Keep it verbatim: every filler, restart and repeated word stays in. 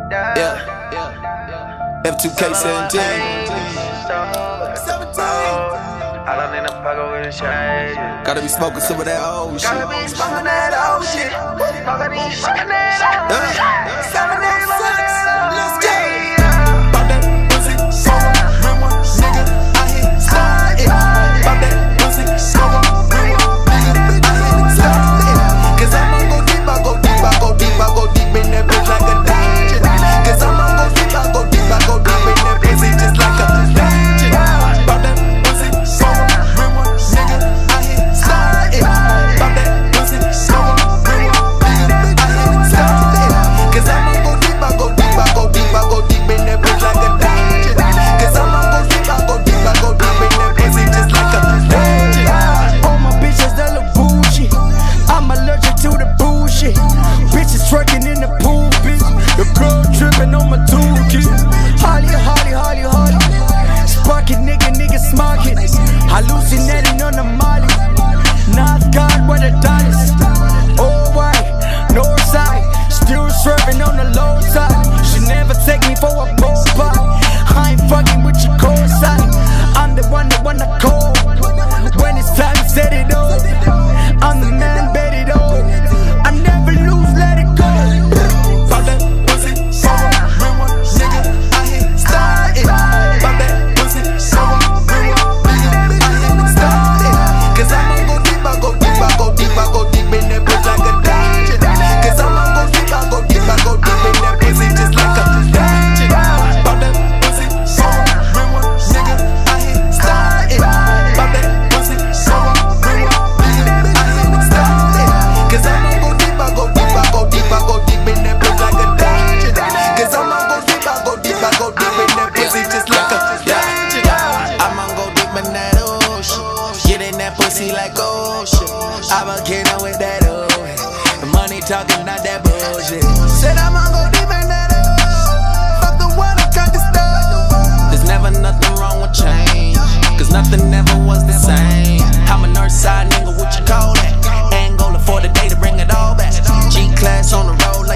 Yeah, yeah. F two K seventeen. Gotta be smoking some of that old shit. Gotta be smoking that old shit. Gotta be smoking that old shit. Seven days, let's go. Pop that pussy, smoke real one, nigga. I hit start it. Pop that pussy, smoke real one, nigga. I hit start it. Cause I'ma go deep, I go deep, I go deep, I go deep in that bitch like a dungeon. Cause I'ma go deep, I go deep, I go deep in that pussy just like a dungeon. Pop that pussy, smoke real one, nigga. I hit start it. Pop that pussy, smoke real one, nigga. I hit start it. Cause I'ma go deep, I go deep, I go deep, I go deep in that bitch like a dungeon. Cause I'ma go deep, I go deep, I go deep in that pussy just like a dungeon. All my bitches that look bougie, I'm allergic to the bullshit. Bitches twerking in the pool, bitch. The girl tripping on my toolkit. Holly, Holly, Holly, Holly. Sparking, nigga, nigga, smarking. Hallucinating on the molly. North God, where the dollars. All white, north side. Still swerving on the low side. She never take me for a bull pop. I ain't fucking with your core side. I'm the one that wanna call. When it's time to set it up, I'm the man, bet it all. I never lose, let it go. Pop that pussy, smoke real one, nigga. I hit start it. Pop that pussy, smoke real one, nigga. I hit start it. Cause I'ma go deep, I go deep, I go deep, I go deep in that bitch like a dungeon. Cause I'ma go deep, I go deep, I go deep in that pussy just like a dungeon. Pop that pussy, smoke real one, nigga. I hit start it. Pop that pussy, smoke real one, nigga. I hit start it. Cause I'ma go deep, I go deep, I go deep, I go deep in that bitch like a dungeon. Cause I'ma go deep, I go deep, I go deep in that pussy just like a dungeon. I'ma go deep in that ocean, get in that pussy like ocean. I'm a killer with that ocean. The money talking, not that bullshit. Said I'ma go deep in that ocean. Fuck the one I got the stuff. There's never nothing wrong with change, cause nothing ever was the same. I'm a north side nigga, what you call that? Angola for the day to bring it all back. G-class on the road